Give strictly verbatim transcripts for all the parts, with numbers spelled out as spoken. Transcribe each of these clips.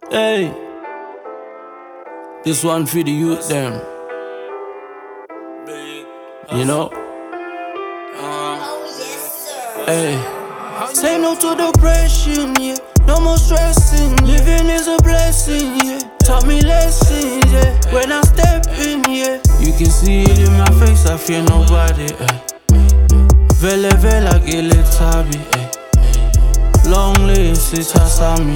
Hey, this one for the youth them. You know? Hey, Say no to depression, yeah. No more stressing. Living is a blessing, yeah. Taught me lessons, yeah. When I step in, yeah. you can see it in my face, I fear nobody. Ay. Vele vela gele tabi. Ay. Long live Sita Sami.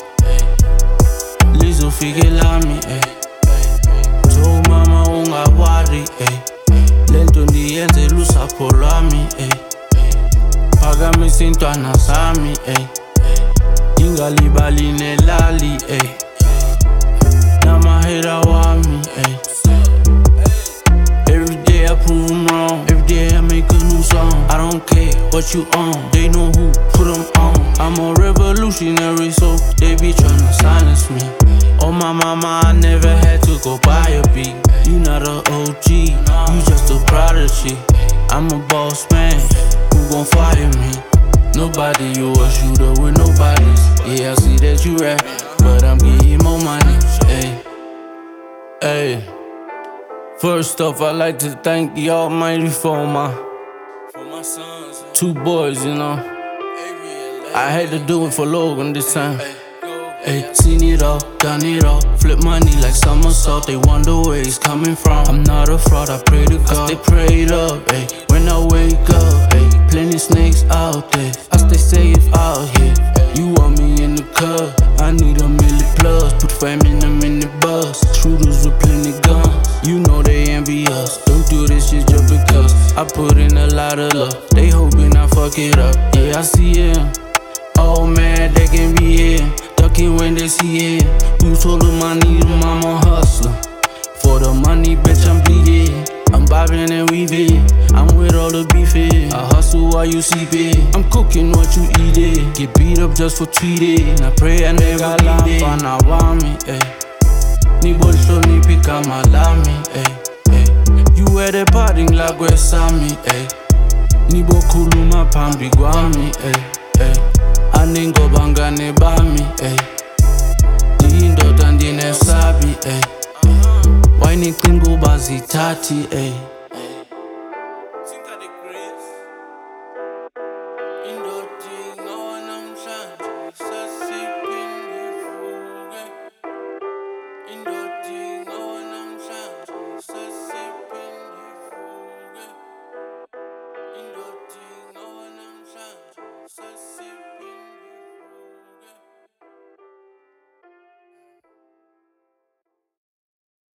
Lizo fige lami. To mama unga wari. Lento ndiyenze lusapho lwami. Phakamise intwana zami. Ingalibali nelali. Namahera wami. Every day I prove them wrong. Every day I make a new song. I don't care what you on. They know who put them on. I'm a revolutionary, so they be tryna silence me. Oh my mama, I never had to go buy a beat. You not a O G, you just a prodigy. I'm a boss man, who gon' fire me? Nobody, you a shooter with no bodies. Yeah, I see that you rap, but I'm getting more money. Hey, hey. First off, I'd like to thank the Almighty for my, for my sons, two boys, you know. I had to do it for Logan this time. Hey, seen it all, done it all. Flip money like somersault. They wonder where it's coming from. I'm not a fraud, I pray to God. I stay prayed up, hey. When I wake up, hey. Plenty snakes out there. I stay safe out here. You want me in the cut? I need a million plus. Put fam in them in the bus. Shooters with plenty guns. You know they envy us. Don't do this shit just because I put in a lot of love. They hoping I fuck it up. Yeah, I see him. Oh man, they can be here. Ducking when they see it. You told them I need them, I'm a hustler. For the money, bitch, I'm bleeding. I'm bobbing and weaving. I'm with all the beefing. I hustle while you sleep it. I'm cooking what you eat it. Get beat up just for tweeting. I pray I never leave it. Fana wami, eh. Ni bolso ni pika malami, eh, eh. You at the party like we sami, eh. Ni bokuluma pambi gwami, eh, eh. Aningo bangane bami, eh. Ni indoda ndine sabi, eh. Why ni klingo bazi tati, eh.